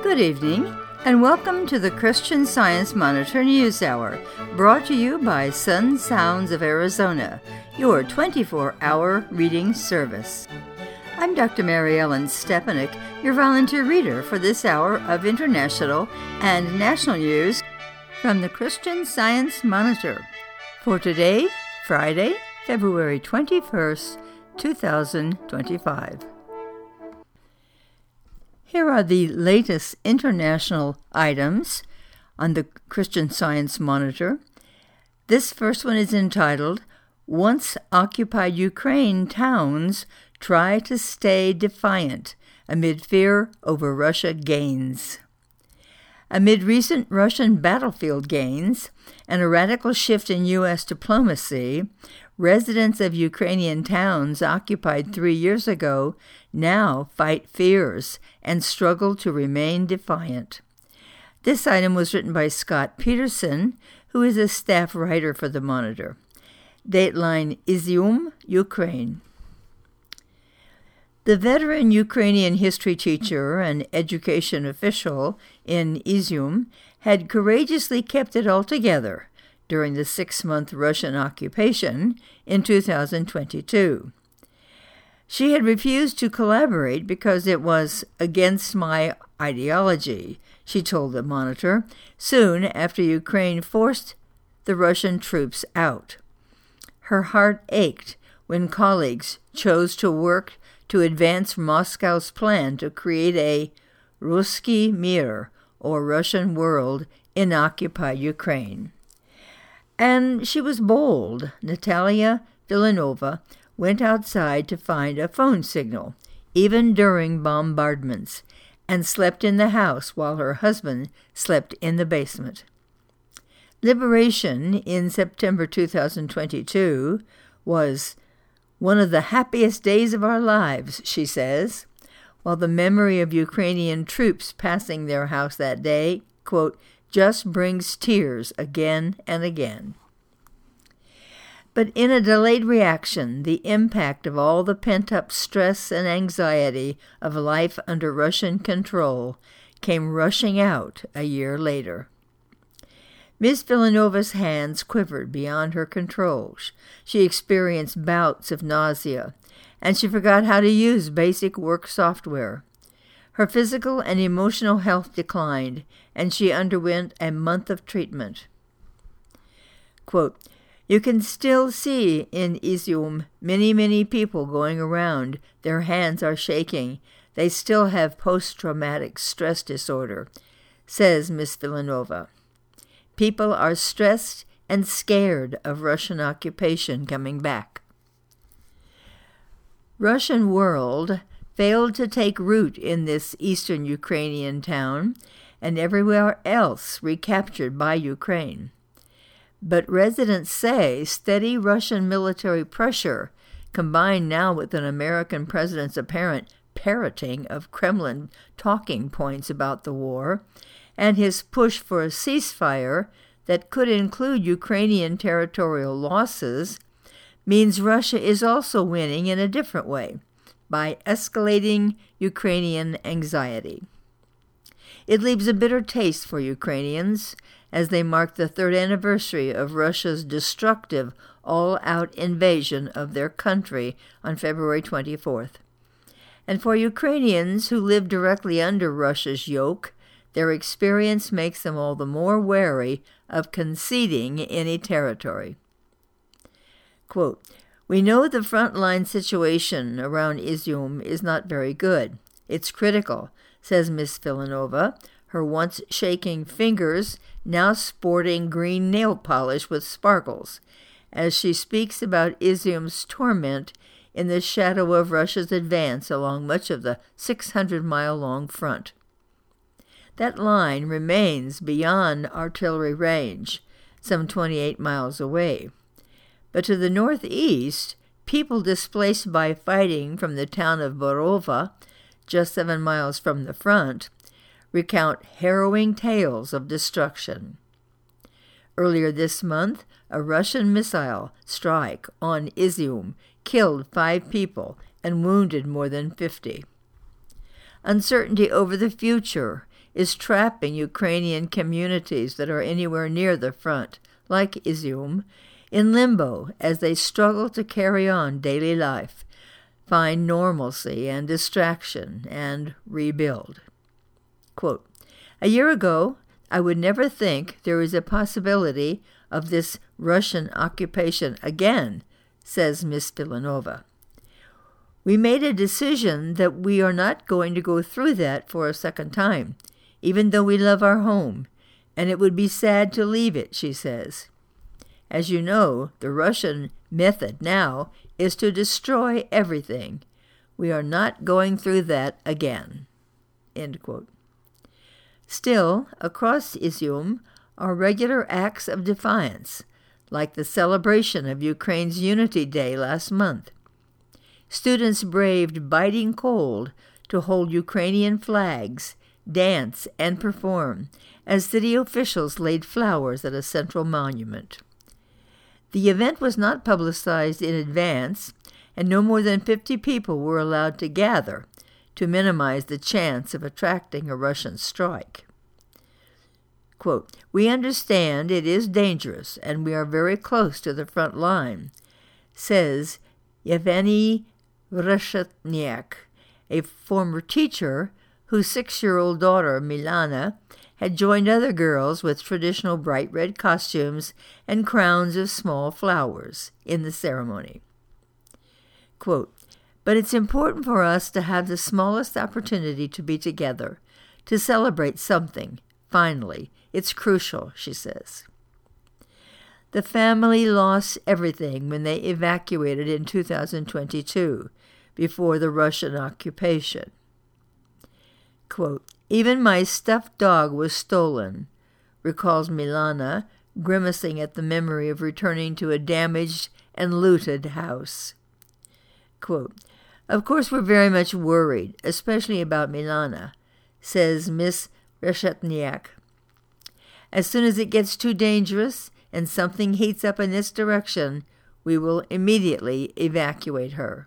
Good evening, and welcome to the Christian Science Monitor News Hour, brought to you by Sun Sounds of Arizona, your 24-hour reading service. I'm Dr. Mary Ellen Stepanek, your volunteer reader for this hour of international and national news from the Christian Science Monitor. For today, Friday, February 21st, 2025. Here are the latest international items on the Christian Science Monitor. This first one is entitled, Once Occupied Ukraine Towns Try to Stay Defiant Amid Fear Over Russia Gains. Amid recent Russian battlefield gains and a radical shift in U.S. diplomacy, residents of Ukrainian towns occupied 3 years ago now fight fears and struggle to remain defiant. This item was written by Scott Peterson, who is a staff writer for the Monitor. Dateline Izium, Ukraine. The veteran Ukrainian history teacher and education official in Izium had courageously kept it all together during the 6-month Russian occupation in 2022. She had refused to collaborate because it was against my ideology, she told the Monitor, soon after Ukraine forced the Russian troops out. Her heart ached when colleagues chose to work to advance Moscow's plan to create a Ruski Mir, or Russian world, in occupied Ukraine. And she was bold. Natalia Villanova went outside to find a phone signal, even during bombardments, and slept in the house while her husband slept in the basement. Liberation in September 2022 was one of the happiest days of our lives, she says, while the memory of Ukrainian troops passing their house that day, quote, just brings tears again and again. But in a delayed reaction, the impact of all the pent-up stress and anxiety of life under Russian control came rushing out a year later. Ms. Villanova's hands quivered beyond her control. She experienced bouts of nausea, and she forgot how to use basic work software. Her physical and emotional health declined, and she underwent a month of treatment. Quote, you can still see in Izium many people going around. Their hands are shaking. They still have post-traumatic stress disorder, says Ms. Villanova. People are stressed and scared of Russian occupation coming back. Russian World failed to take root in this eastern Ukrainian town and everywhere else recaptured by Ukraine. But residents say steady Russian military pressure, combined now with an American president's apparent parroting of Kremlin talking points about the war, and his push for a ceasefire that could include Ukrainian territorial losses, means Russia is also winning in a different way, by escalating Ukrainian anxiety. It leaves a bitter taste for Ukrainians as they mark the 3rd anniversary of Russia's destructive, all-out invasion of their country on February 24th. And for Ukrainians who live directly under Russia's yoke, their experience makes them all the more wary of conceding any territory. Quote, we know the frontline situation around Izium is not very good. It's critical, says Miss Villanova, her once shaking fingers now sporting green nail polish with sparkles, as she speaks about Izium's torment in the shadow of Russia's advance along much of the 600-mile-long front. That line remains beyond artillery range, some 28 miles away. But to the northeast, people displaced by fighting from the town of Borova, just 7 miles from the front, recount harrowing tales of destruction. Earlier this month, a Russian missile strike on Izium killed 5 people and wounded more than 50. Uncertainty over the future is trapping Ukrainian communities that are anywhere near the front, like Izium, in limbo as they struggle to carry on daily life, find normalcy and distraction, and rebuild. Quote, "A year ago, I would never think there is a possibility of this Russian occupation again," says Miss Villanova. "We made a decision that we are not going to go through that for a second time, even though we love our home, and it would be sad to leave it," she says. "As you know, the Russian method now is to destroy everything. We are not going through that again." End quote. Still, across Izium are regular acts of defiance, like the celebration of Ukraine's Unity Day last month. Students braved biting cold to hold Ukrainian flags, dance, and perform as city officials laid flowers at a central monument. The event was not publicized in advance, and no more than 50 people were allowed to gather to minimize the chance of attracting a Russian strike. Quote, "We understand it is dangerous, and we are very close to the front line," says Yevgeny Reshetniak, a former teacher whose 6-year-old daughter, Milana, had joined other girls with traditional bright red costumes and crowns of small flowers in the ceremony. Quote, "But it's important for us to have the smallest opportunity to be together, to celebrate something, finally. It's crucial," she says. The family lost everything when they evacuated in 2022, before the Russian occupation. Quote, "Even my stuffed dog was stolen," recalls Milana, grimacing at the memory of returning to a damaged and looted house. Quote, "Of course we're very much worried, especially about Milana," says Miss Reshetniak. "As soon as it gets too dangerous and something heats up in this direction, we will immediately evacuate her."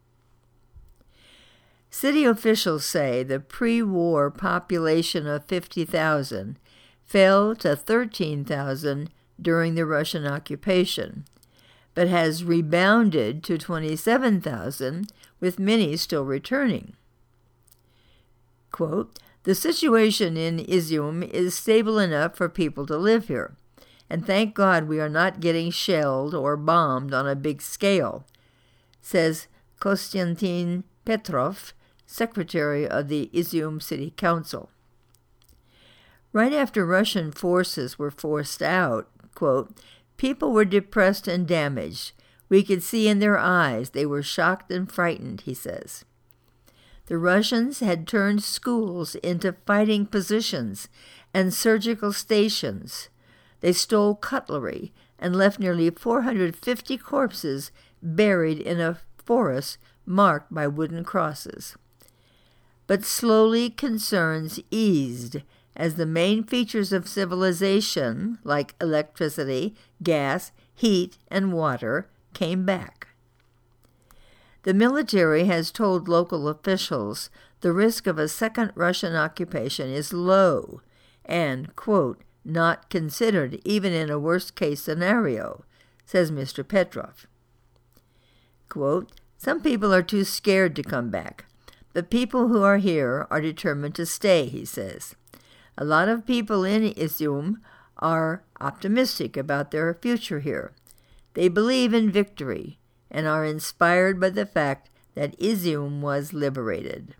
City officials say the pre-war population of 50,000 fell to 13,000 during the Russian occupation, but has rebounded to 27,000, with many still returning. Quote, "The situation in Izium is stable enough for people to live here, and thank God we are not getting shelled or bombed on a big scale," says Konstantin Petrov, secretary of the Izium City Council. Right after Russian forces were forced out, quote, "People were depressed and damaged. We could see in their eyes they were shocked and frightened," he says. The Russians had turned schools into fighting positions and surgical stations. They stole cutlery and left nearly 450 corpses buried in a forest marked by wooden crosses. But slowly concerns eased as the main features of civilization, like electricity, gas, heat, and water, came back. The military has told local officials the risk of a second Russian occupation is low and, quote, "not considered even in a worst-case scenario," says Mr. Petrov. Quote, "Some people are too scared to come back. The people who are here are determined to stay," he says. "A lot of people in Izium are optimistic about their future here. They believe in victory and are inspired by the fact that Izium was liberated."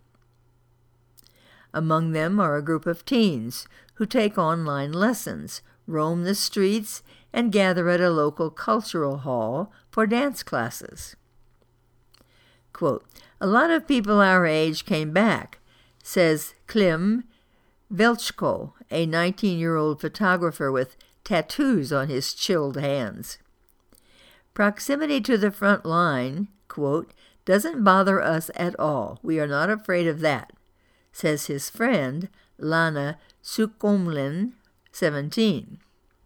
Among them are a group of teens who take online lessons, roam the streets, and gather at a local cultural hall for dance classes. Quote, "A lot of people our age came back," says Klim Velchko, a 19-year-old photographer with tattoos on his chilled hands. "Proximity to the front line, quote, doesn't bother us at all. We are not afraid of that," says his friend Lana Sukomlin, 17.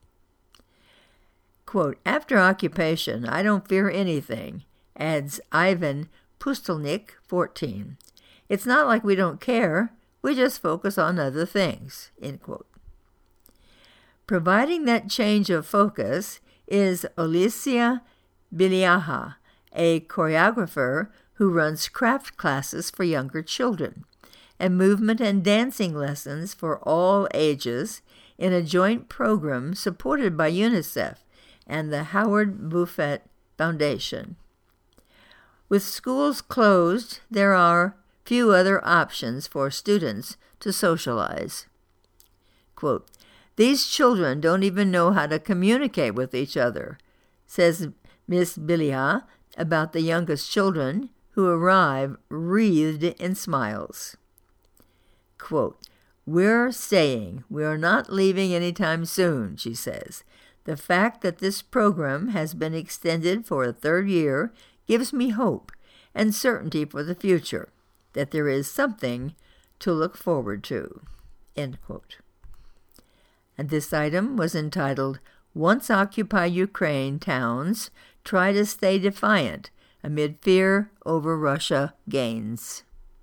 Quote, "After occupation, I don't fear anything," adds Ivan Pustelnik, 14. "It's not like we don't care. We just focus on other things, end quote. Providing that change of focus is Alicia Biliaha, a choreographer who runs craft classes for younger children and movement and dancing lessons for all ages in a joint program supported by UNICEF and the Howard Buffett Foundation. With schools closed, there are few other options for students to socialize. Quote, "These children don't even know how to communicate with each other," says Miss Bilia about the youngest children who arrive wreathed in smiles. Quote, "We're staying. We are not leaving anytime soon," she says. "The fact that this program has been extended for a third year gives me hope and certainty for the future, that there is something to look forward to." End quote. And this item was entitled, "Once Occupied Ukraine Towns Try to Stay Defiant Amid Fear Over Russia Gains."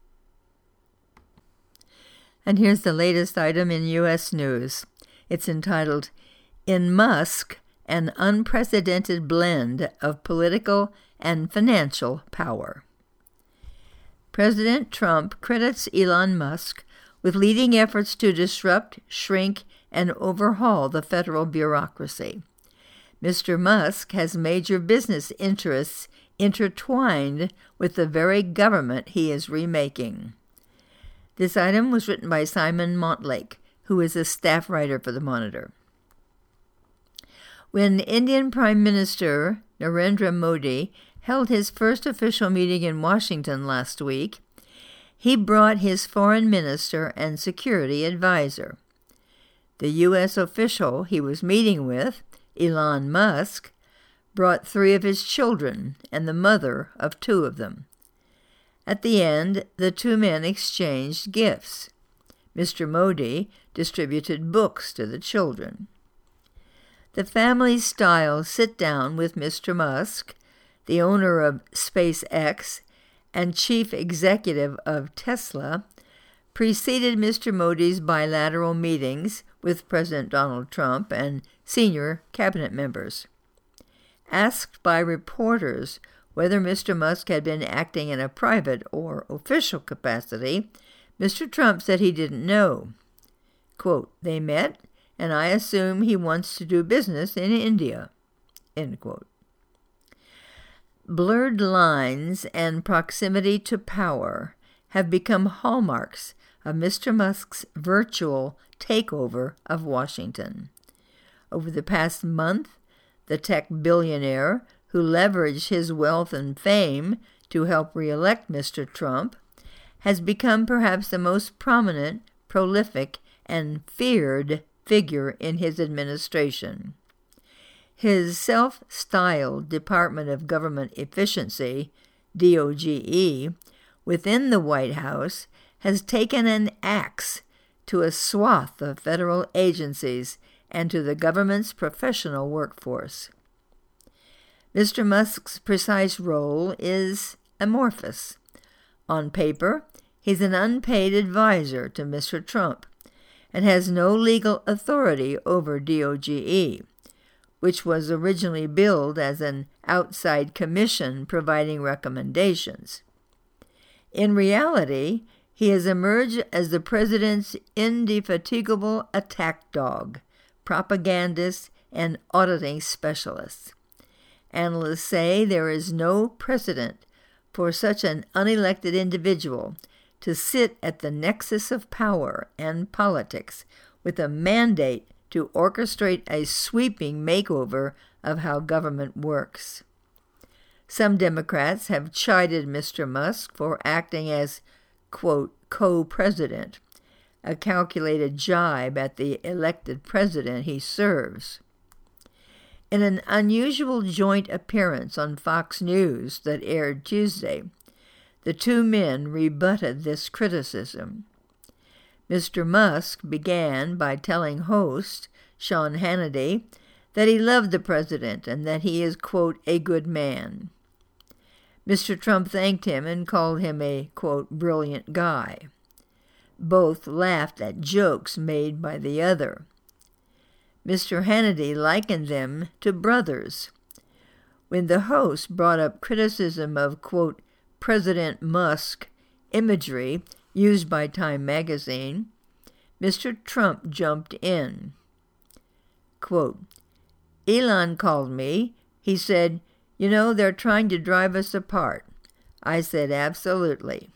And here's the latest item in U.S. news. It's entitled, "In Musk, an Unprecedented Blend of Political and Financial Power." President Trump credits Elon Musk with leading efforts to disrupt, shrink, and overhaul the federal bureaucracy. Mr. Musk has major business interests intertwined with the very government he is remaking. This item was written by Simon Montlake, who is a staff writer for the Monitor. When Indian Prime Minister Narendra Modi held his first official meeting in Washington last week, he brought his foreign minister and security advisor. The U.S. official he was meeting with, Elon Musk, brought 3 of his children and the mother of 2 of them. At the end, the 2 men exchanged gifts. Mr. Modi distributed books to the children. The family-style sit-down with Mr. Musk, the owner of SpaceX and chief executive of Tesla, preceded Mr. Modi's bilateral meetings with President Donald Trump and senior cabinet members. Asked by reporters whether Mr. Musk had been acting in a private or official capacity, Mr. Trump said he didn't know. Quote, "They met, and I assume he wants to do business in India." End quote. Blurred lines and proximity to power have become hallmarks of Mr. Musk's virtual takeover of Washington. Over the past month, the tech billionaire, who leveraged his wealth and fame to help re-elect Mr. Trump, has become perhaps the most prominent, prolific, and feared figure in his administration. His self-styled Department of Government Efficiency, DOGE, within the White House has taken an axe to a swath of federal agencies and to the government's professional workforce. Mr. Musk's precise role is amorphous. On paper, he's an unpaid advisor to Mr. Trump and has no legal authority over DOGE, which was originally billed as an outside commission providing recommendations. In reality, he has emerged as the president's indefatigable attack dog, propagandist, and auditing specialist. Analysts say there is no precedent for such an unelected individual to sit at the nexus of power and politics with a mandate to orchestrate a sweeping makeover of how government works. Some Democrats have chided Mr. Musk for acting as, quote, co-president, a calculated jibe at the elected president he serves. In an unusual joint appearance on Fox News that aired Tuesday, the 2 men rebutted this criticism. Mr. Musk began by telling host Sean Hannity that he loved the president and that he is, quote, a good man. Mr. Trump thanked him and called him a, quote, brilliant guy. Both laughed at jokes made by the other. Mr. Hannity likened them to brothers. When the host brought up criticism of, quote, President Musk imagery used by Time magazine, Mr. Trump jumped in. Quote, Elon called me. He said, you know, they're trying to drive us apart. I said, absolutely.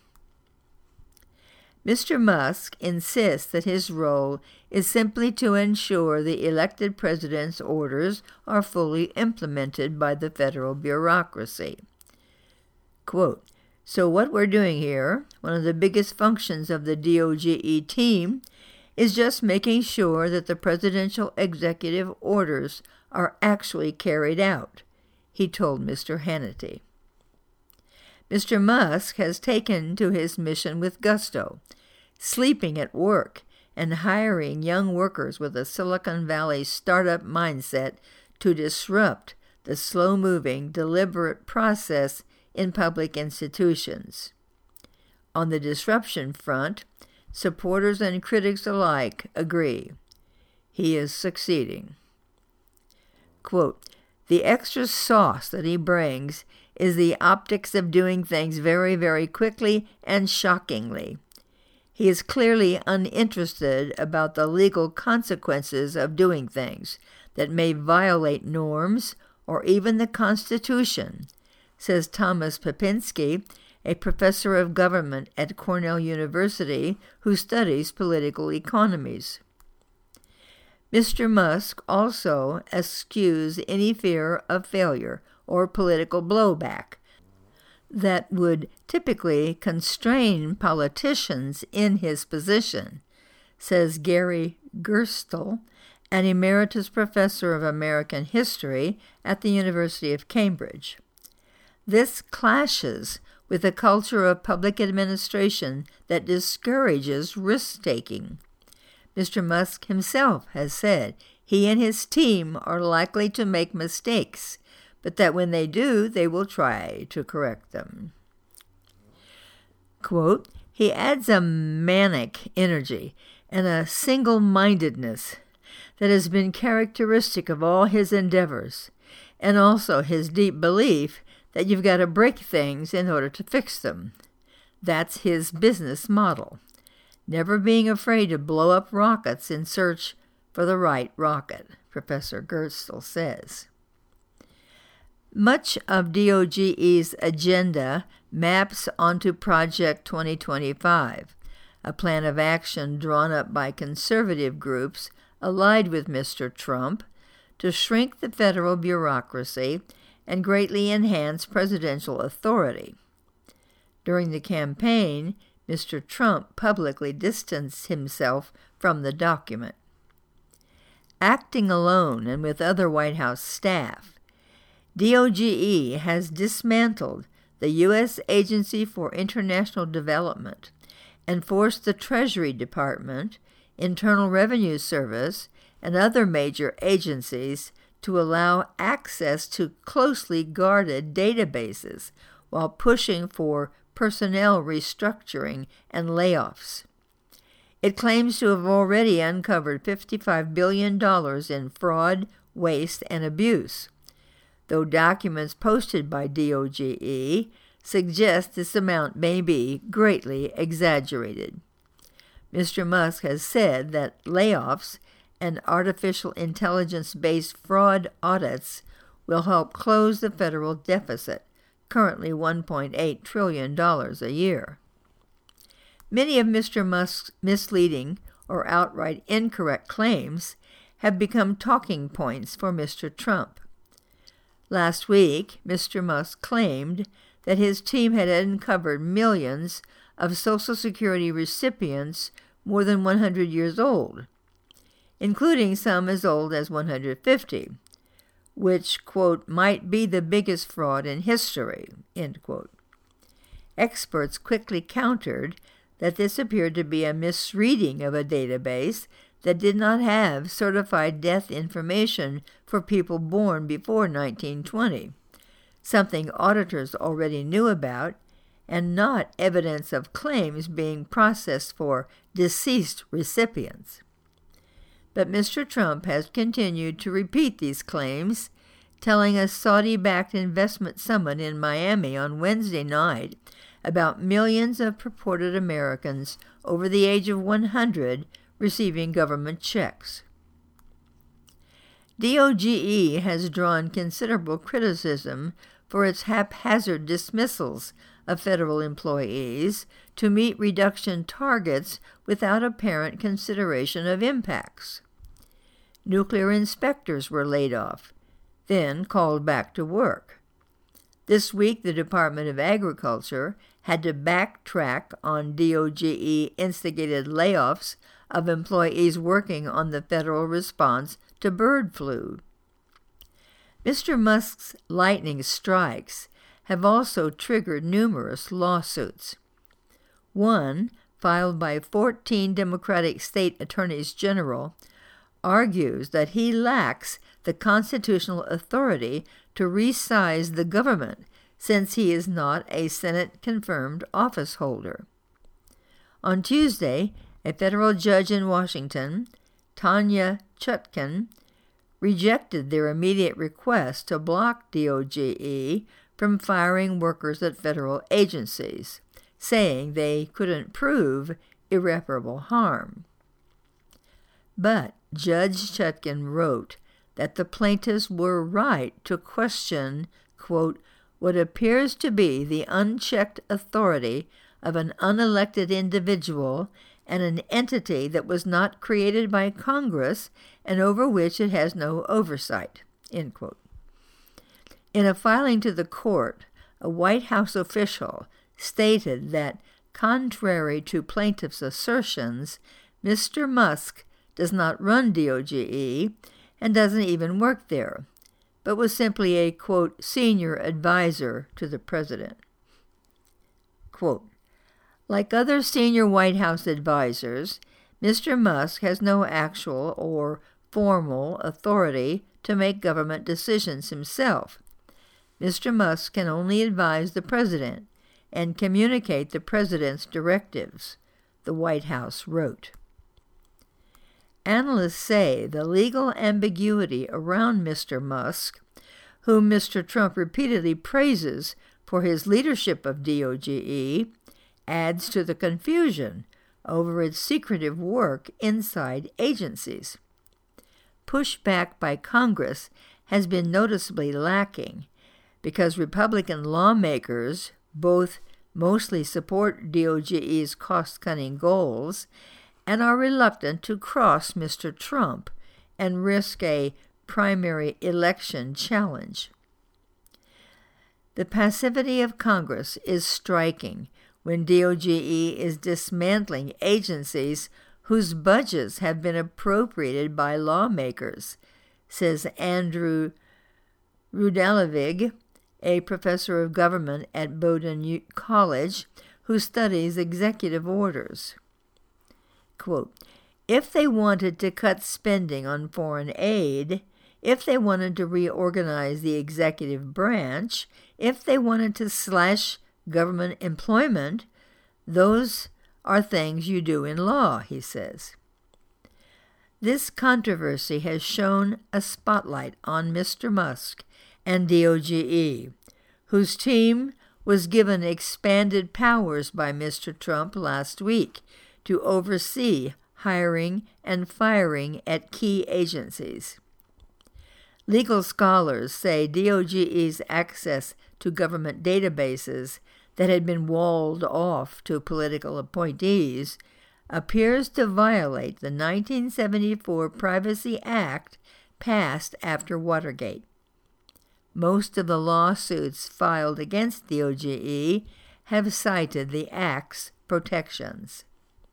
Mr. Musk insists that his role is simply to ensure the elected president's orders are fully implemented by the federal bureaucracy. Quote, so what we're doing here, one of the biggest functions of the DOGE team, is just making sure that the presidential executive orders are actually carried out, he told Mr. Hannity. Mr. Musk has taken to his mission with gusto, sleeping at work and hiring young workers with a Silicon Valley startup mindset to disrupt the slow-moving, deliberate process in public institutions. On the disruption front, supporters and critics alike agree. He is succeeding. Quote, the extra sauce that he brings is the optics of doing things very, very quickly and shockingly. He is clearly uninterested about the legal consequences of doing things that may violate norms or even the Constitution, says Thomas Popinski, a professor of government at Cornell University who studies political economies. Mr. Musk also eschews any fear of failure or political blowback that would typically constrain politicians in his position, says Gary Gerstle, an emeritus professor of American history at the University of Cambridge. This clashes with a culture of public administration that discourages risk-taking. Mr. Musk himself has said he and his team are likely to make mistakes, but that when they do, they will try to correct them. Quote, he adds a manic energy and a single-mindedness that has been characteristic of all his endeavors, and also his deep belief that you've got to break things in order to fix them. That's his business model, never being afraid to blow up rockets in search for the right rocket, Professor Gerstle says. Much of DOGE's agenda maps onto Project 2025, a plan of action drawn up by conservative groups allied with Mr. Trump to shrink the federal bureaucracy and greatly enhance presidential authority. During the campaign, Mr. Trump publicly distanced himself from the document. Acting alone and with other White House staff, DOGE has dismantled the U.S. Agency for International Development and forced the Treasury Department, Internal Revenue Service, and other major agencies to allow access to closely guarded databases while pushing for personnel restructuring and layoffs. It claims to have already uncovered $55 billion in fraud, waste, and abuse, though documents posted by DOGE suggest this amount may be greatly exaggerated. Mr. Musk has said that layoffs and artificial intelligence-based fraud audits will help close the federal deficit, currently $1.8 trillion a year. Many of Mr. Musk's misleading or outright incorrect claims have become talking points for Mr. Trump. Last week, Mr. Musk claimed that his team had uncovered millions of Social Security recipients more than 100 years old, including some as old as 150, which, quote, might be the biggest fraud in history, end quote. Experts quickly countered that this appeared to be a misreading of a database that did not have certified death information for people born before 1920, something auditors already knew about and not evidence of claims being processed for deceased recipients. But Mr. Trump has continued to repeat these claims, telling a Saudi-backed investment summit in Miami on Wednesday night about millions of purported Americans over the age of 100 receiving government checks. DOGE has drawn considerable criticism for its haphazard dismissals of federal employees to meet reduction targets without apparent consideration of impacts. Nuclear inspectors were laid off, then called back to work. This week, the Department of Agriculture had to backtrack on DOGE-instigated layoffs of employees working on the federal response to bird flu. Mr. Musk's lightning strikes have also triggered numerous lawsuits. One, filed by 14 Democratic state attorneys general, argues that he lacks the constitutional authority to resize the government since he is not a Senate-confirmed office holder. On Tuesday, a federal judge in Washington, Tanya Chutkan, rejected their immediate request to block DOGE from firing workers at federal agencies, saying they couldn't prove irreparable harm. But Judge Chutkan wrote that the plaintiffs were right to question, quote, what appears to be the unchecked authority of an unelected individual and an entity that was not created by Congress and over which it has no oversight, end quote. In a filing to the court, a White House official stated that, contrary to plaintiffs' assertions, Mr. Musk does not run DOGE and doesn't even work there, but was simply a, quote, senior advisor to the president. Quote, like other senior White House advisors, Mr. Musk has no actual or formal authority to make government decisions himself. Mr. Musk can only advise the president and communicate the president's directives, the White House wrote. Analysts say the legal ambiguity around Mr. Musk, whom Mr. Trump repeatedly praises for his leadership of DOGE, adds to the confusion over its secretive work inside agencies. Pushback by Congress has been noticeably lacking because Republican lawmakers both mostly support DOGE's cost-cutting goals and are reluctant to cross Mr. Trump and risk a primary election challenge. The passivity of Congress is striking when DOGE is dismantling agencies whose budgets have been appropriated by lawmakers, says Andrew Rudalevig, a professor of government at Bowdoin College who studies executive orders. Quote, if they wanted to cut spending on foreign aid, if they wanted to reorganize the executive branch, if they wanted to slash government employment, those are things you do in law, he says. This controversy has shone a spotlight on Mr. Musk and DOGE, whose team was given expanded powers by Mr. Trump last week to oversee hiring and firing at key agencies. Legal scholars say DOGE's access to government databases that had been walled off to political appointees appears to violate the 1974 Privacy Act passed after Watergate. Most of the lawsuits filed against DOGE have cited the Act's protections.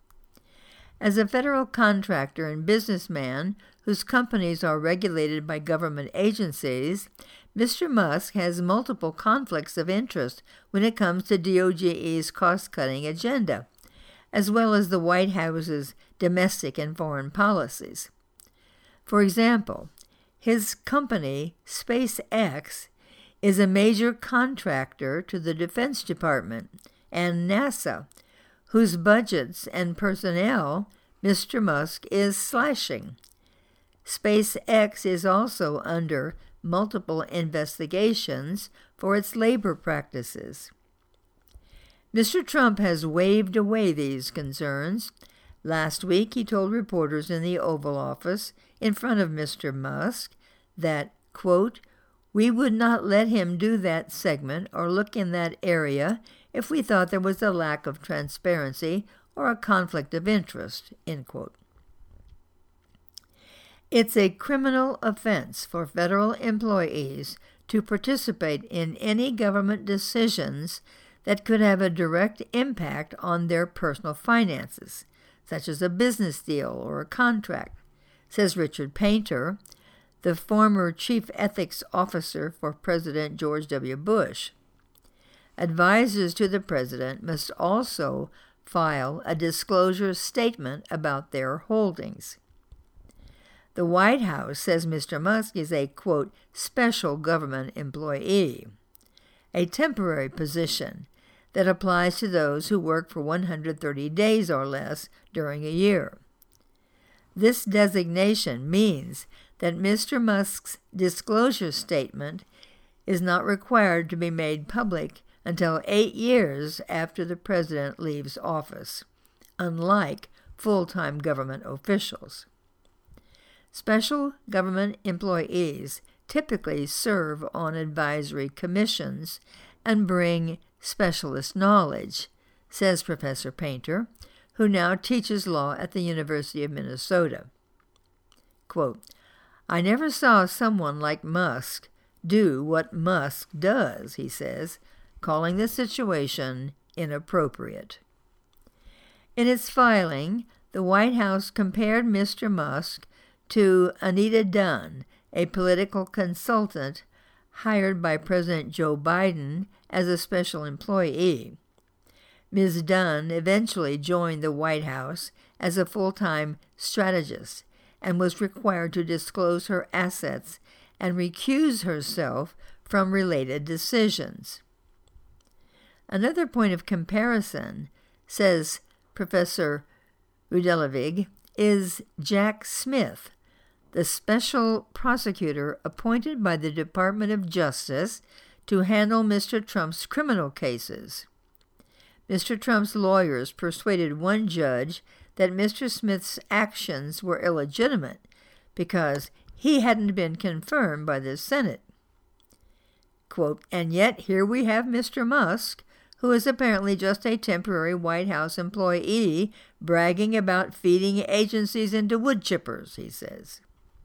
As a federal contractor and businessman whose companies are regulated by government agencies, Mr. Musk has multiple conflicts of interest when it comes to DOGE's cost-cutting agenda, as well as the White House's domestic and foreign policies. For example, his company, SpaceX, is a major contractor to the Defense Department and NASA, whose budgets and personnel Mr. Musk is slashing. SpaceX is also under multiple investigations for its labor practices. Mr. Trump has waved away these concerns. Last week, he told reporters in the Oval Office in front of Mr. Musk that, quote, "We would not let him do that segment or look in that area if we thought there was a lack of transparency or a conflict of interest," end quote. It's a criminal offense for federal employees to participate in any government decisions that could have a direct impact on their personal finances, such as a business deal or a contract, says Richard Painter, the former chief ethics officer for President George W. Bush. Advisors to the president must also file a disclosure statement about their holdings. The White House says Mr. Musk is a, quote, special government employee, a temporary position that applies to those who work for 130 days or less during a year. This designation means that Mr. Musk's disclosure statement is not required to be made public until 8 years after the president leaves office, unlike full-time government officials. Special government employees typically serve on advisory commissions and bring specialist knowledge, says Professor Painter, who now teaches law at the University of Minnesota. Quote, "I never saw someone like Musk do what Musk does," he says, calling the situation inappropriate. In its filing, the White House compared Mr. Musk to Anita Dunn, a political consultant hired by President Joe Biden as a special employee. Ms. Dunn eventually joined the White House as a full-time strategist and was required to disclose her assets and recuse herself from related decisions. Another point of comparison, says Professor Udelavig, is Jack Smith, the special prosecutor appointed by the Department of Justice to handle Mr. Trump's criminal cases. Mr. Trump's lawyers persuaded one judge that Mr. Smith's actions were illegitimate because he hadn't been confirmed by the Senate. Quote, "And yet here we have Mr. Musk, who is apparently just a temporary White House employee, bragging about feeding agencies into wood chippers," he says.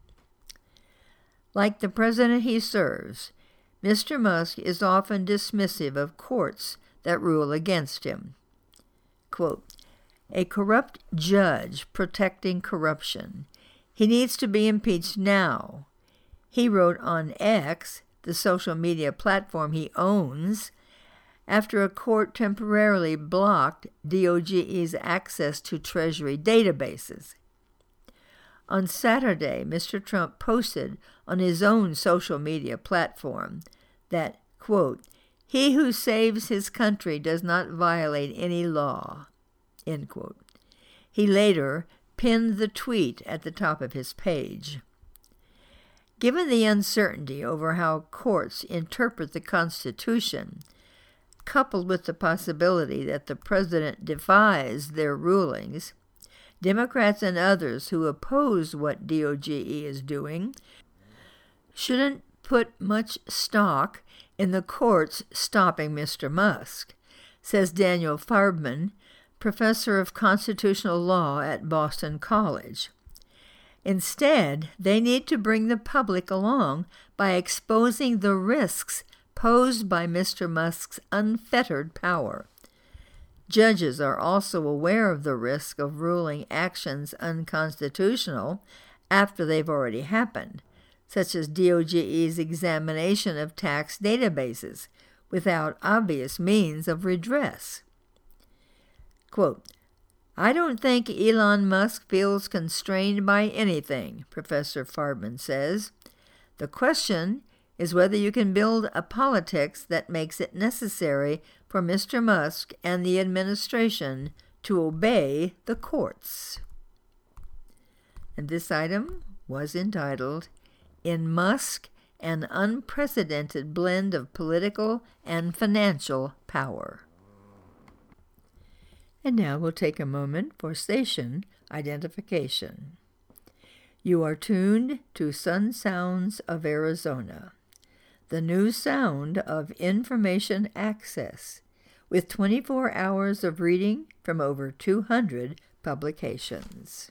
Like the president he serves, Mr. Musk is often dismissive of courts that rule against him. Quote, "A corrupt judge protecting corruption. He needs to be impeached now," he wrote on X, the social media platform he owns, after a court temporarily blocked DOJ's access to Treasury databases. On Saturday, Mr. Trump posted on his own social media platform that, quote, "He who saves his country does not violate any law," end quote. He later pinned the tweet at the top of his page. Given the uncertainty over how courts interpret the Constitution, coupled with the possibility that the president defies their rulings, Democrats and others who oppose what DOJ is doing shouldn't put much stock in the courts stopping Mr. Musk, says Daniel Farbman, professor of constitutional law at Boston College. Instead, they need to bring the public along by exposing the risks posed by Mr. Musk's unfettered power. Judges are also aware of the risk of ruling actions unconstitutional after they've already happened, such as DOJ's examination of tax databases without obvious means of redress. Quote, "I don't think Elon Musk feels constrained by anything," Professor Farbman says. "The question is whether you can build a politics that makes it necessary for Mr. Musk and the administration to obey the courts. And this item was entitled, "In Musk, an Unprecedented Blend of Political and Financial Power." And now we'll take a moment for station identification. You are tuned to Sun Sounds of Arizona, the new sound of information access, with 24 hours of reading from over 200 publications.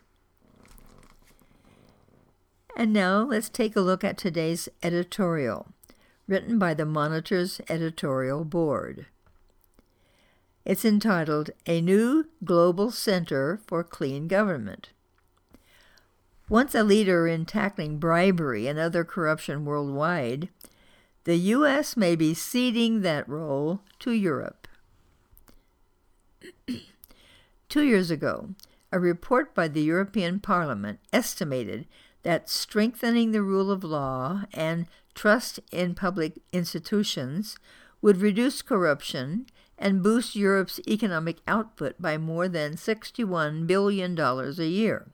And now let's take a look at today's editorial, written by the Monitor's editorial board. It's entitled, "A New Global Center for Clean Government." Once a leader in tackling bribery and other corruption worldwide, the U.S. may be ceding that role to Europe. 2 years ago, a report by the European Parliament estimated that strengthening the rule of law and trust in public institutions would reduce corruption and boost Europe's economic output by more than $61 billion a year.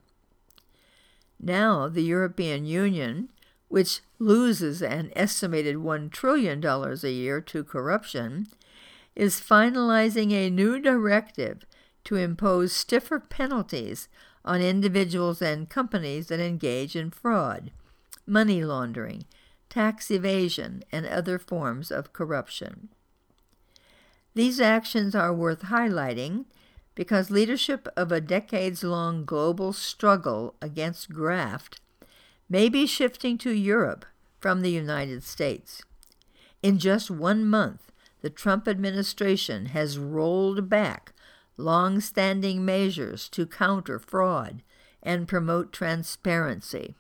Now, the European Union, which loses an estimated $1 trillion a year to corruption, is finalizing a new directive to impose stiffer penalties on individuals and companies that engage in fraud, money laundering, tax evasion, and other forms of corruption. These actions are worth highlighting because leadership of a decades-long global struggle against graft may be shifting to Europe from the United States. In just 1 month, the Trump administration has rolled back long-standing measures to counter fraud and promote transparency.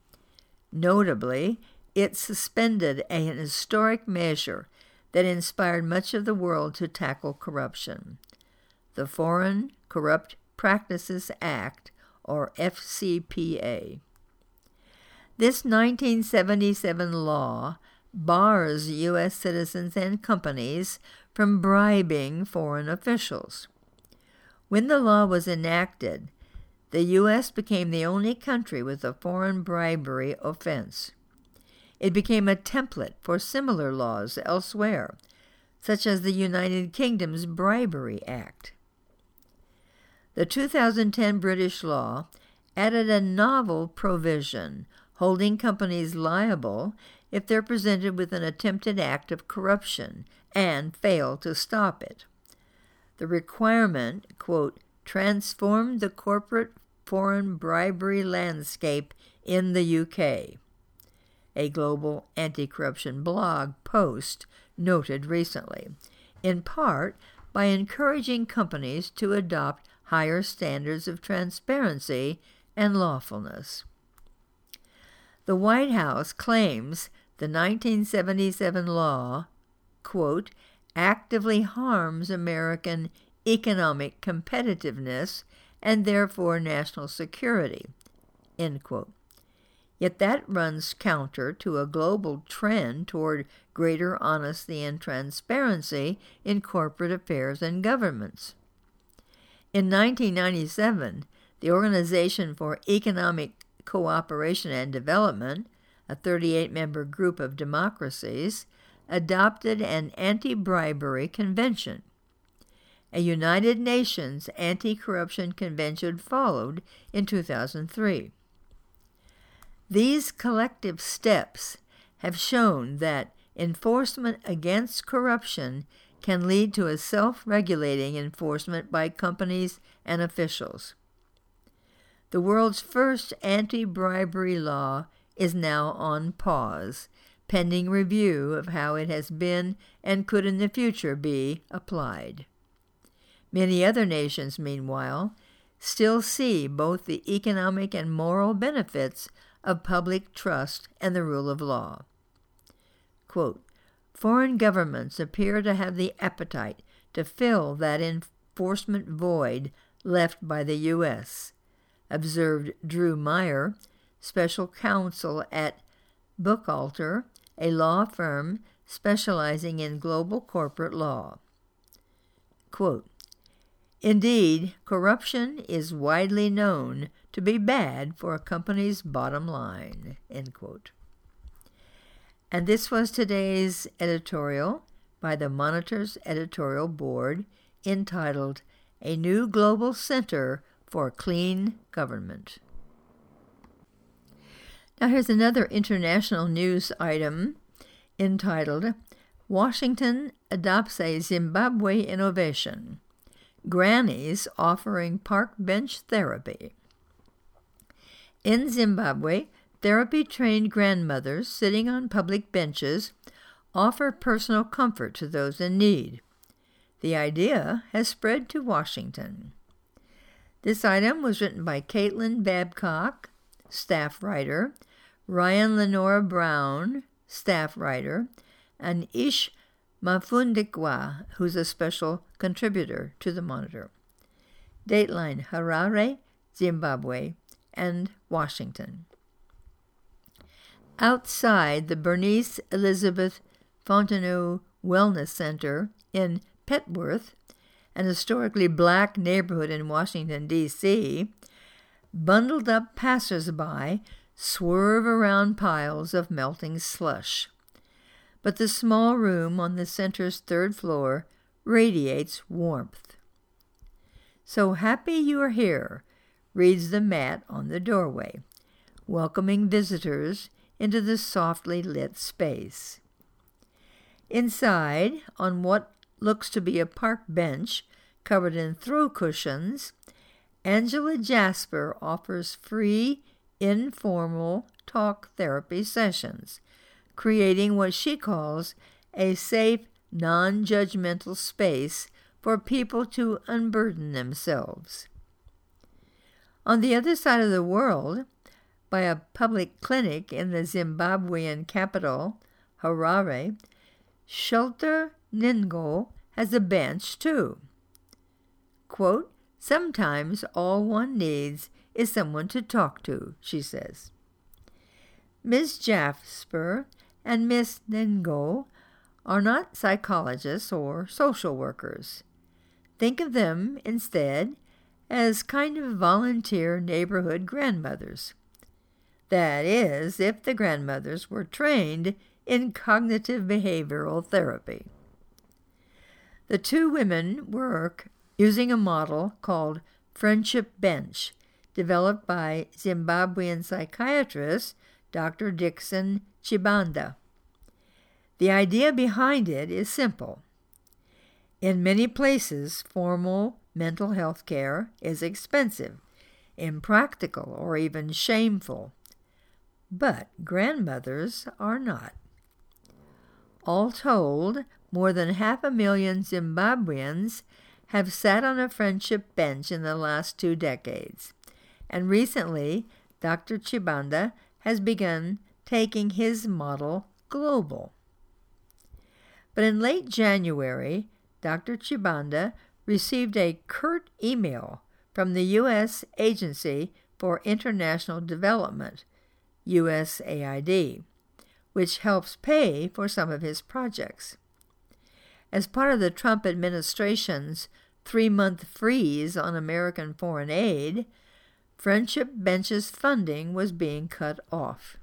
Notably, it suspended an historic measure that inspired much of the world to tackle corruption, the Foreign Corrupt Practices Act, or FCPA. This 1977 law bars U.S. citizens and companies from bribing foreign officials. When the law was enacted, the U.S. became the only country with a foreign bribery offense. It became a template for similar laws elsewhere, such as the United Kingdom's Bribery Act. The 2010 British law added a novel provision holding companies liable if they're presented with an attempted act of corruption and fail to stop it. The requirement, quote, transformed the corporate foreign bribery landscape in the UK, a global anti-corruption blog post noted recently, in part by encouraging companies to adopt higher standards of transparency and lawfulness. The White House claims the 1977 law, quote, actively harms American economic competitiveness and therefore national security, end quote. Yet that runs counter to a global trend toward greater honesty and transparency in corporate affairs and governments. In 1997, the Organization for Economic Cooperation and Development, a 38-member group of democracies, adopted an anti-bribery convention. A United Nations anti-corruption convention followed in 2003. These collective steps have shown that enforcement against corruption can lead to a self-regulating enforcement by companies and officials. The world's first anti-bribery law is now on pause, pending review of how it has been and could in the future be applied. Many other nations, meanwhile, still see both the economic and moral benefits of public trust and the rule of law. Quote, foreign governments appear to have the appetite to fill that enforcement void left by the U.S., observed Drew Meyer, special counsel at Buchalter a law firm specializing in global corporate law. Quote, "Indeed, corruption is widely known to be bad for a company's bottom line." End quote. And this was today's editorial by the Monitor's editorial board entitled "A New Global Center for Clean Government." Now here's another international news item entitled "Washington Adopts a Zimbabwe Innovation. Grannies Offering Park Bench Therapy." In Zimbabwe, therapy-trained grandmothers sitting on public benches offer personal comfort to those in need. The idea has spread to Washington. This item was written by Caitlin Babcock, staff writer, Ryan Lenora Brown, staff writer, and Ish Mafundikwa, who's a special contributor to the Monitor. Dateline: Harare, Zimbabwe, and Washington. Outside the Bernice Elizabeth Fontenot Wellness Center in Petworth, an historically black neighborhood in Washington, D.C., bundled up passers-by swerve around piles of melting slush. But the small room on the center's third floor radiates warmth. "So happy you are here," reads the mat on the doorway, welcoming visitors into the softly lit space. Inside, on what looks to be a park bench covered in throw cushions, Angela Jasper offers free, informal talk therapy sessions, creating what she calls a safe, non-judgmental space for people to unburden themselves. On the other side of the world, by a public clinic in the Zimbabwean capital, Harare, Shelter Ningo has a bench too. Quote, "Sometimes all one needs is someone to talk to," she says. Ms. Jasper and Miss Ningo are not psychologists or social workers. Think of them, instead, as kind of volunteer neighborhood grandmothers. That is, if the grandmothers were trained in cognitive behavioral therapy. The two women work using a model called Friendship Bench, developed by Zimbabwean psychiatrist Dr. Dixon Chibanda. The idea behind it is simple. In many places, formal mental health care is expensive, impractical, or even shameful. But grandmothers are not. All told, more than 500,000 Zimbabweans have sat on a friendship bench in the last 2 decades, and recently Dr. Chibanda has begun taking his model global. But in late January, Dr. Chibanda received a curt email from the U.S. Agency for International Development, USAID, which helps pay for some of his projects. As part of the Trump administration's 3-month freeze on American foreign aid, Friendship Bench's funding was being cut off.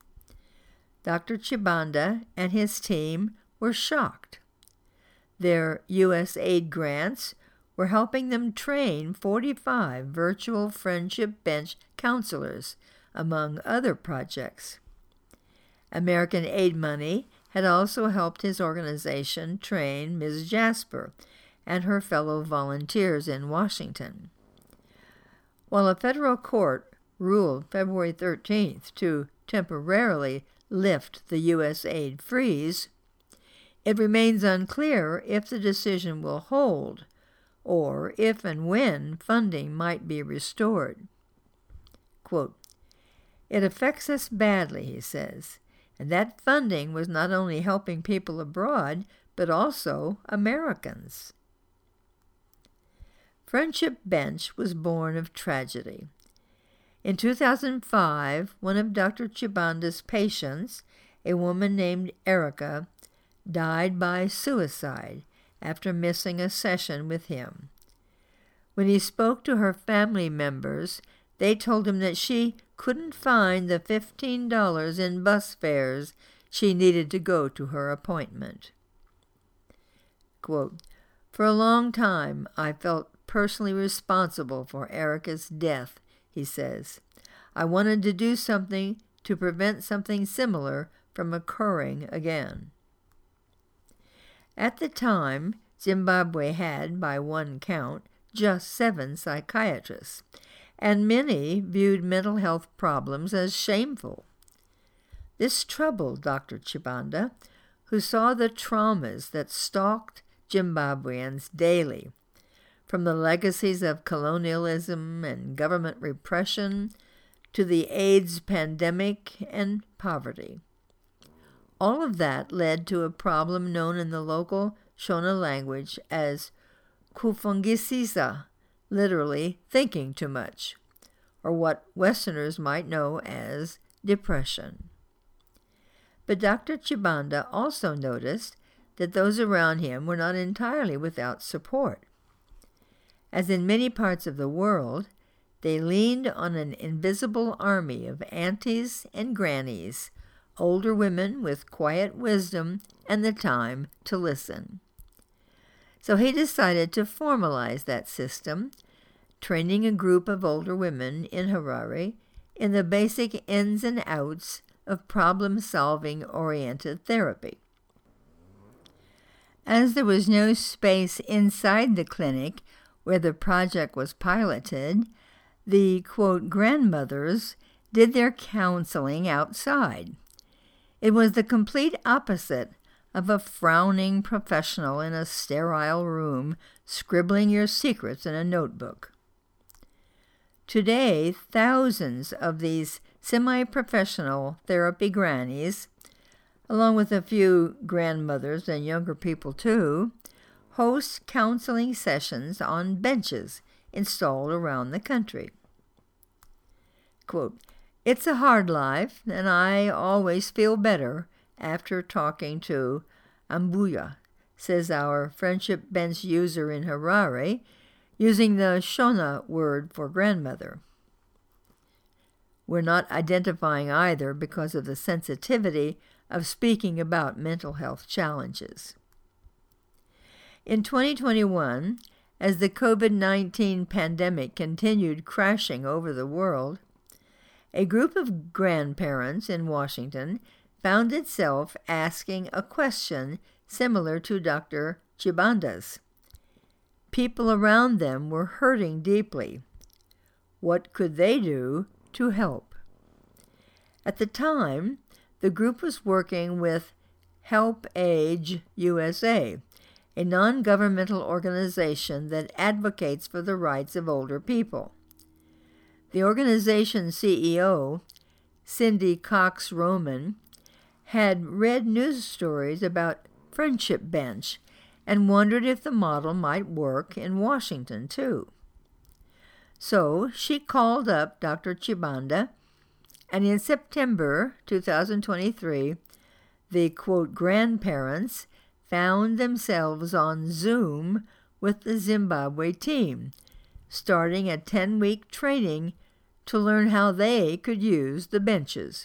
Dr. Chibanda and his team were shocked. Their USAID grants were helping them train 45 virtual Friendship Bench counselors, among other projects. American aid money had also helped his organization train Ms. Jasper and her fellow volunteers in Washington. While a federal court ruled February 13th to temporarily lift the USAID freeze, it remains unclear if the decision will hold or if and when funding might be restored. Quote, "It affects us badly," he says, "and that funding was not only helping people abroad, but also Americans." Friendship Bench was born of tragedy. In 2005, one of Dr. Chibanda's patients, a woman named Erica died by suicide after missing a session with him. When he spoke to her family members, they told him that she couldn't find the $15 in bus fares she needed to go to her appointment. Quote, "For a long time, I felt personally responsible for Erica's death," he says. "I wanted to do something to prevent something similar from occurring again." At the time, Zimbabwe had, by one count, just 7 psychiatrists, and many viewed mental health problems as shameful. This troubled Dr. Chibanda, who saw the traumas that stalked Zimbabweans daily, from the legacies of colonialism and government repression to the AIDS pandemic and poverty. All of that led to a problem known in the local Shona language as kufungisiza, literally thinking too much, or what Westerners might know as depression. But Dr. Chibanda also noticed that those around him were not entirely without support. As in many parts of the world, they leaned on an invisible army of aunties and grannies, older women with quiet wisdom and the time to listen. So he decided to formalize that system, training a group of older women in Harare in the basic ins and outs of problem-solving oriented therapy. As there was no space inside the clinic where the project was piloted, the, quote, grandmothers did their counseling outside. It was the complete opposite of a frowning professional in a sterile room scribbling your secrets in a notebook. Today, thousands of these semi-professional therapy grannies, along with a few grandmothers and younger people too, host counseling sessions on benches installed around the country. Quote, "It's a hard life, and I always feel better after talking to Ambuya," says our Friendship Bench user in Harare, using the Shona word for grandmother. We're not identifying either because of the sensitivity of speaking about mental health challenges. In 2021, as the COVID-19 pandemic continued crashing over the world, a group of grandparents in Washington found itself asking a question similar to Dr. Chibanda's. People around them were hurting deeply. What could they do to help? At the time, the group was working with Help Age USA, a non-governmental organization that advocates for the rights of older people. The organization's CEO, Cindy Cox Roman, had read news stories about Friendship Bench and wondered if the model might work in Washington too. So she called up Dr. Chibanda, and in September 2023, the, quote, grandparents found themselves on Zoom with the Zimbabwe team, starting a 10-week training to learn how they could use the benches.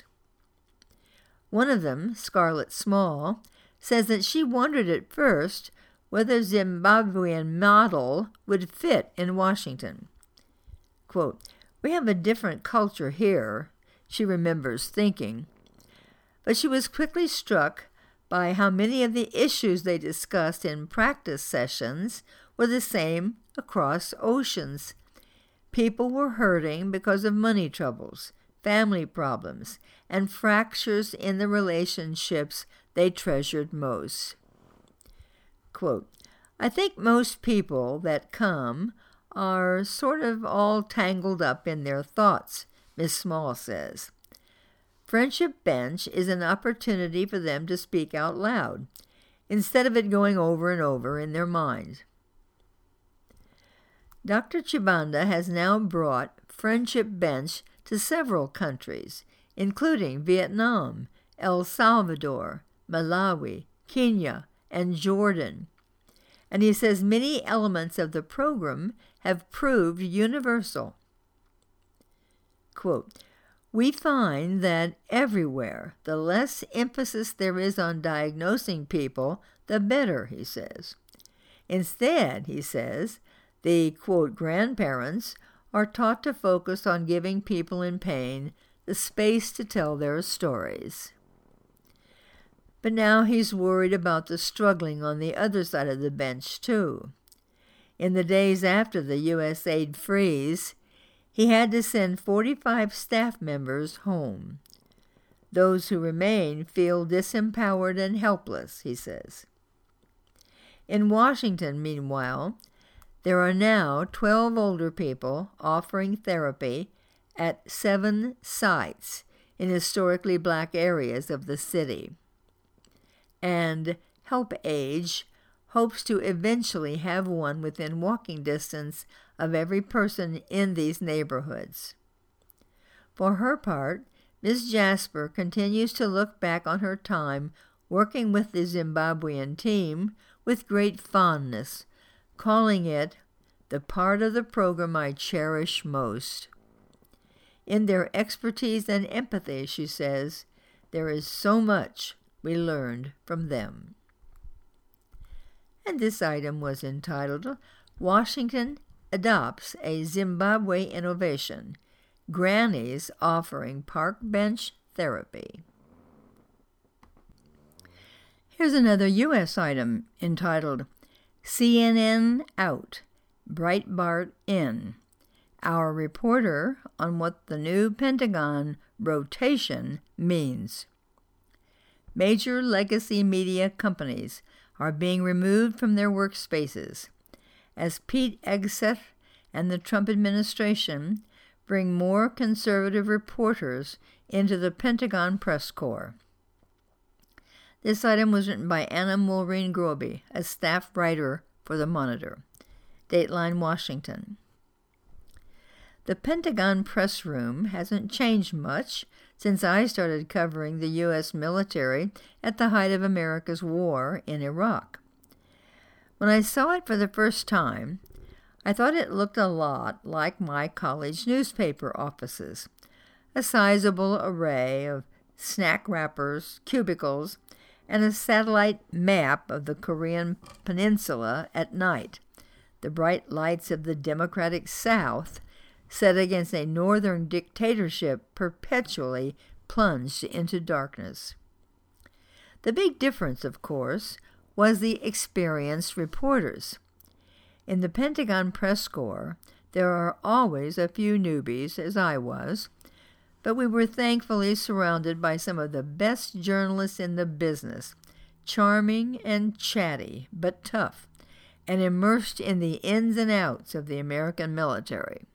One of them, Scarlett Small, says that she wondered at first whether Zimbabwean model would fit in Washington. Quote, "We have a different culture here," she remembers thinking. But she was quickly struck by how many of the issues they discussed in practice sessions were the same across oceans. People were hurting because of money troubles, family problems, and fractures in the relationships they treasured most. Quote, "I think most people that come are sort of all tangled up in their thoughts," Ms. Small says. Friendship Bench is an opportunity for them to speak out loud, instead of it going over and over in their minds. Dr. Chibanda has now brought Friendship Bench to several countries, including Vietnam, El Salvador, Malawi, Kenya, and Jordan. And he says many elements of the program have proved universal. Quote, "We find that everywhere, the less emphasis there is on diagnosing people, the better," he says. Instead, he says, the, quote, "grandparents are taught to focus on giving people in pain the space to tell their stories." But now he's worried about the struggling on the other side of the bench, too. In the days after the U.S. aid freeze, he had to send 45 staff members home. Those who remain feel disempowered and helpless, he says. In Washington, meanwhile, there are now 12 older people offering therapy at 7 sites in historically black areas of the city. And HelpAge hopes to eventually have one within walking distance of every person in these neighborhoods. For her part, Ms. Jasper continues to look back on her time working with the Zimbabwean team with great fondness, calling it the part of the program I cherish most. In their expertise and empathy, she says, there is so much we learned from them. And this item was entitled, "Washington Adopts a Zimbabwe Innovation, Grannies Offering Park Bench Therapy." Here's another U.S. item entitled, "CNN Out, Breitbart In. Our reporter on what the new Pentagon rotation means." Major legacy media companies are being removed from their workspaces as Pete Hegseth and the Trump administration bring more conservative reporters into the Pentagon press corps. This item was written by Anna Mulreen Groby, a staff writer for the Monitor. Dateline, Washington. The Pentagon press room hasn't changed much since I started covering the U.S. military at the height of America's war in Iraq. When I saw it for the first time, I thought it looked a lot like my college newspaper offices, a sizable array of snack wrappers, cubicles, and a satellite map of the Korean Peninsula at night, the bright lights of the democratic South set against a northern dictatorship perpetually plunged into darkness. The big difference, of course, was the experienced reporters. In the Pentagon press corps, there are always a few newbies, as I was, but we were thankfully surrounded by some of the best journalists in the business, charming and chatty, but tough, and immersed in the ins and outs of the American military.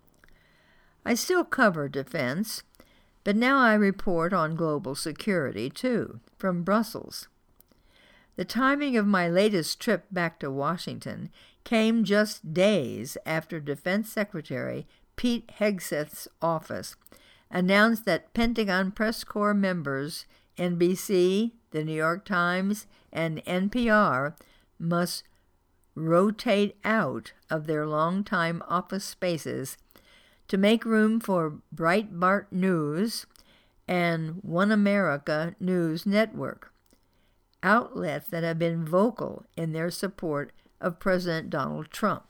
I still cover defense, but now I report on global security, too, from Brussels. The timing of my latest trip back to Washington came just days after Defense Secretary Pete Hegseth's office announced that Pentagon press corps members, NBC, the New York Times, and NPR must rotate out of their longtime office spaces to make room for Breitbart News and One America News Network, outlets that have been vocal in their support of President Donald Trump.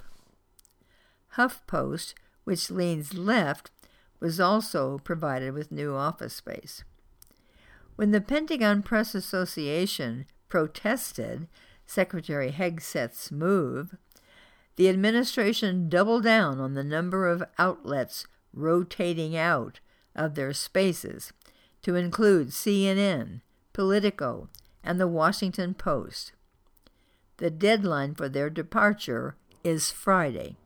HuffPost, which leans left, was also provided with new office space. When the Pentagon Press Association protested Secretary Hegseth's move, the administration doubled down on the number of outlets rotating out of their spaces to include CNN, Politico, and the Washington Post. The deadline for their departure is Friday.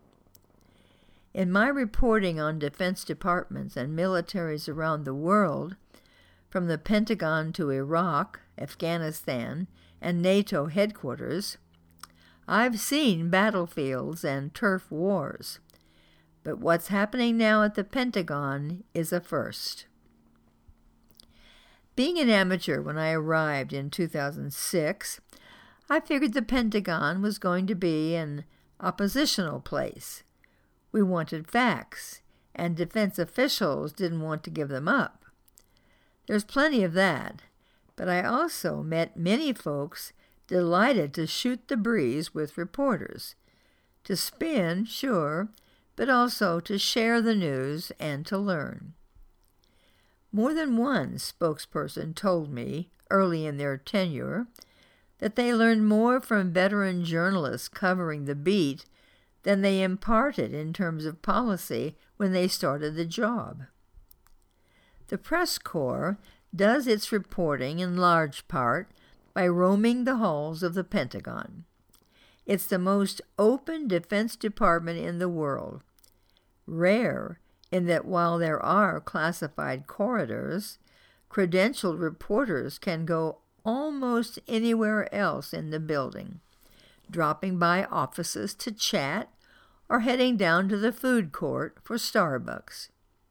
In my reporting on defense departments and militaries around the world, from the Pentagon to Iraq, Afghanistan, and NATO headquarters, I've seen battlefields and turf wars, but what's happening now at the Pentagon is a first. Being an amateur when I arrived in 2006, I figured the Pentagon was going to be an oppositional place. We wanted facts, and defense officials didn't want to give them up. There's plenty of that, but I also met many folks delighted to shoot the breeze with reporters. To spin, sure, but also to share the news and to learn. More than one spokesperson told me, early in their tenure, that they learned more from veteran journalists covering the beat than they imparted in terms of policy when they started the job. The press corps does its reporting in large part by roaming the halls of the Pentagon. It's the most open Defense Department in the world, rare in that while there are classified corridors, credentialed reporters can go almost anywhere else in the building, dropping by offices to chat or heading down to the food court for Starbucks.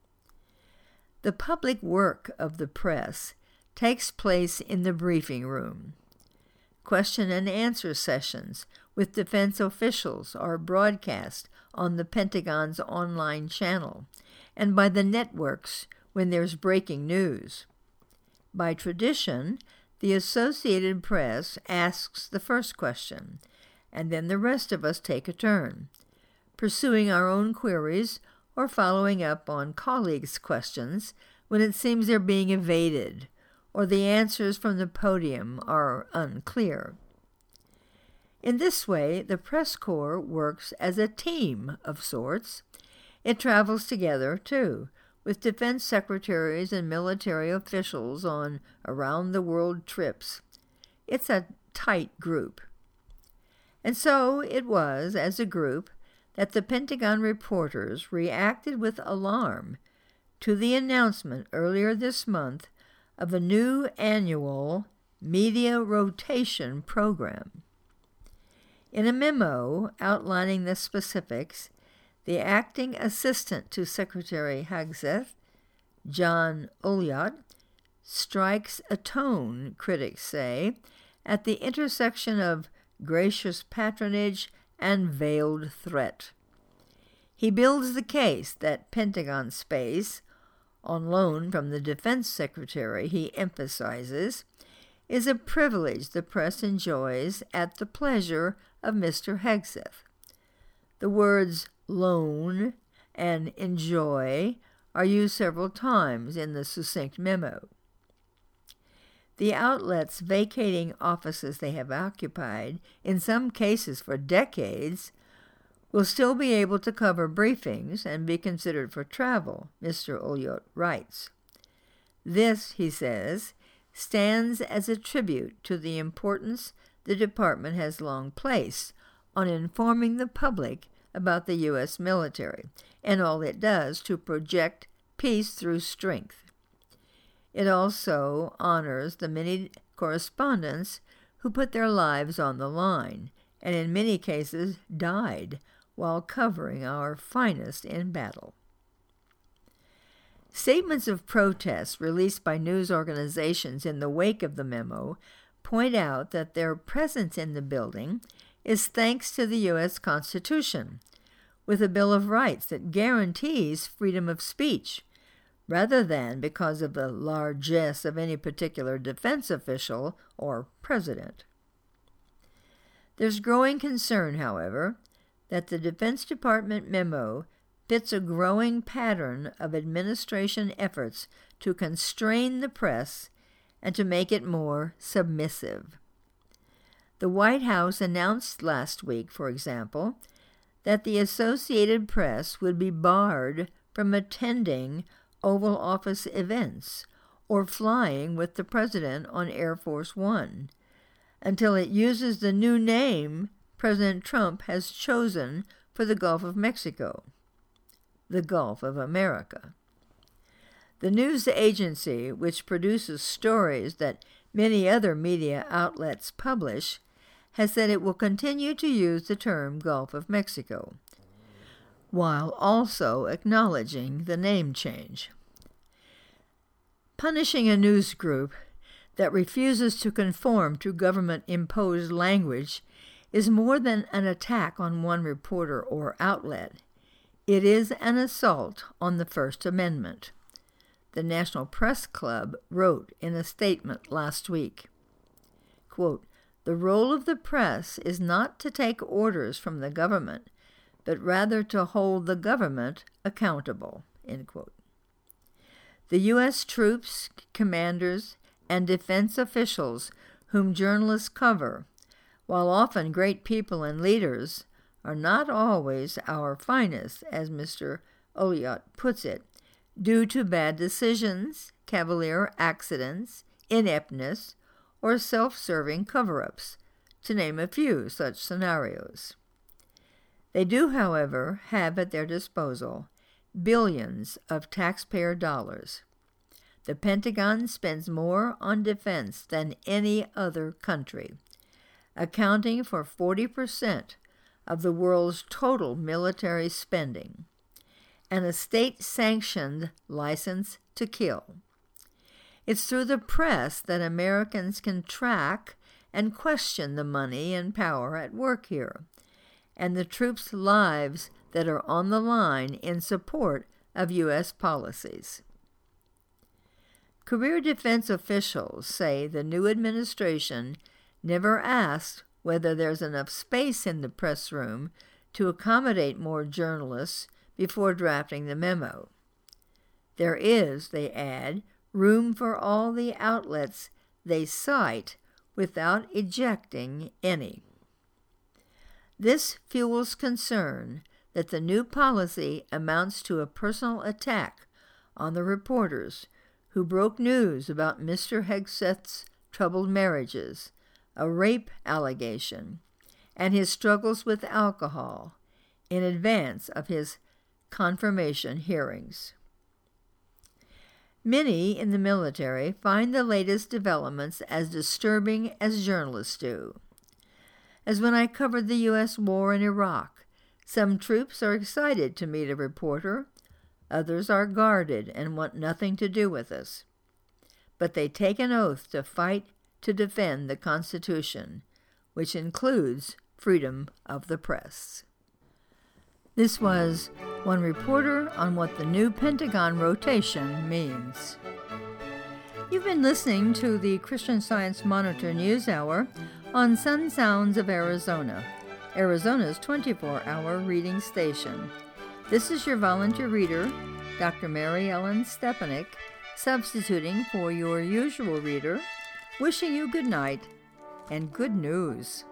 The public work of the press takes place in the briefing room. Question and answer sessions with defense officials are broadcast on the Pentagon's online channel and by the networks when there's breaking news. By tradition, the Associated Press asks the first question, and then the rest of us take a turn, pursuing our own queries or following up on colleagues' questions when it seems they're being evaded or the answers from the podium are unclear. In this way, the press corps works as a team of sorts. It travels together, too, with defense secretaries and military officials on around-the-world trips. It's a tight group. And so it was, as a group, that the Pentagon reporters reacted with alarm to the announcement earlier this month of a new annual media rotation program. In a memo outlining the specifics, the acting assistant to Secretary Hegseth, John Ulyott, strikes a tone, critics say, at the intersection of gracious patronage and veiled threat. He builds the case that Pentagon space, on loan from the Defense Secretary, he emphasizes, is a privilege the press enjoys at the pleasure of Mr. Hegseth. The words loan and enjoy are used several times in the succinct memo. The outlets vacating offices they have occupied, in some cases for decades, will still be able to cover briefings and be considered for travel, Mr. Ulyott writes. This, he says, stands as a tribute to the importance the department has long placed on informing the public about the U.S. military and all it does to project peace through strength. It also honors the many correspondents who put their lives on the line and in many cases died while covering our finest in battle. Statements of protest released by news organizations in the wake of the memo point out that their presence in the building is thanks to the U.S. Constitution, with a Bill of Rights that guarantees freedom of speech, rather than because of the largesse of any particular defense official or president. There's growing concern, however, that the Defense Department memo fits a growing pattern of administration efforts to constrain the press and to make it more submissive. The White House announced last week, for example, that the Associated Press would be barred from attending Oval Office events or flying with the President on Air Force One until it uses the new name President Trump has chosen for the Gulf of Mexico, the Gulf of America. The news agency, which produces stories that many other media outlets publish, has said it will continue to use the term Gulf of Mexico, while also acknowledging the name change. Punishing a news group that refuses to conform to government-imposed language is more than an attack on one reporter or outlet. It is an assault on the First Amendment. The National Press Club wrote in a statement last week, quote, "The role of the press is not to take orders from the government, but rather to hold the government accountable," end quote. The U.S. troops, commanders, and defense officials whom journalists cover, while often great people and leaders, are not always our finest, as Mr. Olliott puts it, due to bad decisions, cavalier accidents, ineptness, or self-serving cover-ups, to name a few such scenarios. They do, however, have at their disposal billions of taxpayer dollars. The Pentagon spends more on defense than any other country, accounting for 40% of the world's total military spending, and a state-sanctioned license to kill. It's through the press that Americans can track and question the money and power at work here, and the troops' lives that are on the line in support of U.S. policies. Career defense officials say the new administration never asked whether there's enough space in the press room to accommodate more journalists before drafting the memo. There is, they add, room for all the outlets they cite without ejecting any. This fuels concern that the new policy amounts to a personal attack on the reporters who broke news about Mr. Hegseth's troubled marriages, a rape allegation, and his struggles with alcohol in advance of his confirmation hearings. Many in the military find the latest developments as disturbing as journalists do. As when I covered the U.S. war in Iraq, some troops are excited to meet a reporter, others are guarded and want nothing to do with us. But they take an oath to fight to defend the Constitution, which includes freedom of the press. This was one reporter on what the new Pentagon rotation means. You've been listening to the Christian Science Monitor News Hour on Sun Sounds of Arizona, Arizona's 24-hour reading station. This is your volunteer reader, Dr. Mary Ellen Stepanek, substituting for your usual reader, wishing you good night and good news.